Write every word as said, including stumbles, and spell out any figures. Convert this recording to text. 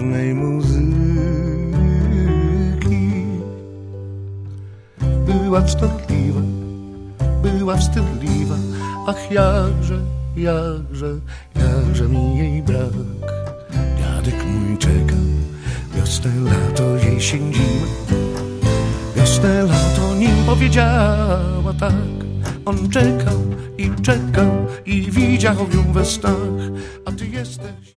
poważnej muzyki. Była wstydliwa, była wstydliwa, ach jakże, jakże, jakże mi jej brak. Dziadek mój czeka, wiosnę, lato, jesień, zimę. Wiosnę, lato, nim powiedziała tak. On czekał i czekał i widział ją we snach, a ty jesteś...